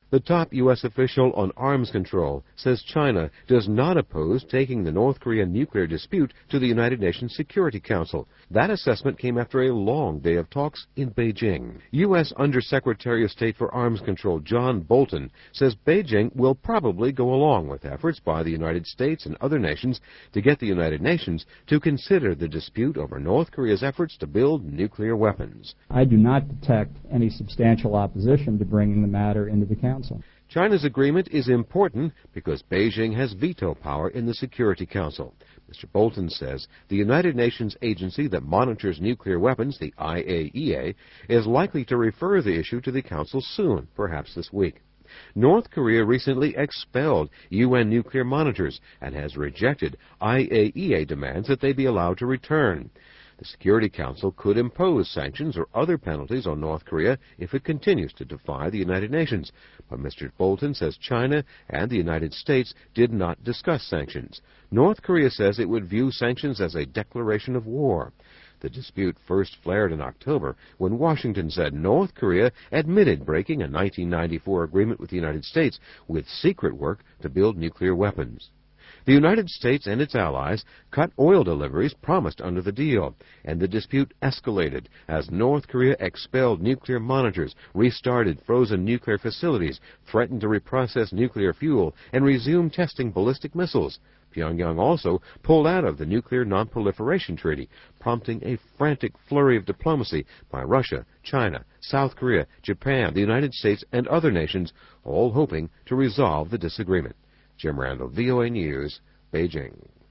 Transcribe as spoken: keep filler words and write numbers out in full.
The top U S official on arms control says China does not oppose taking the North Korean nuclear dispute to the United Nations Security Council. That assessment came after a long day of talks in Beijing. U S Undersecretary of State for Arms Control John Bolton says Beijing will probably go along with efforts by the United States and other nations to get the United Nations to consider the dispute over North Korea's efforts to build nuclear weapons. I do not detect any substantial opposition to bringing the matter into the Council. China's agreement is important because Beijing has veto power in the Security Council. Mister Bolton says the United Nations agency that monitors nuclear weapons, the I A E A, is likely to refer the issue to the Council soon, perhaps this week. North Korea recently expelled U N nuclear monitors and has rejected I A E A demands that they be allowed to return. The Security Council could impose sanctions or other penalties on North Korea if it continues to defy the United Nations. But Mister Bolton says China and the United States did not discuss sanctions. North Korea says it would view sanctions as a declaration of war. The dispute first flared in October when Washington said North Korea admitted breaking a nineteen ninety-four agreement with the United States with secret work to build nuclear weapons. The United States and its allies cut oil deliveries promised under the deal, and the dispute escalated as North Korea expelled nuclear monitors, restarted frozen nuclear facilities, threatened to reprocess nuclear fuel, and resumed testing ballistic missiles. Pyongyang also pulled out of the Nuclear Non-Proliferation Treaty, prompting a frantic flurry of diplomacy by Russia, China, South Korea, Japan, the United States, and other nations, all hoping to resolve the disagreement. Jim Randall, V O A News, Beijing.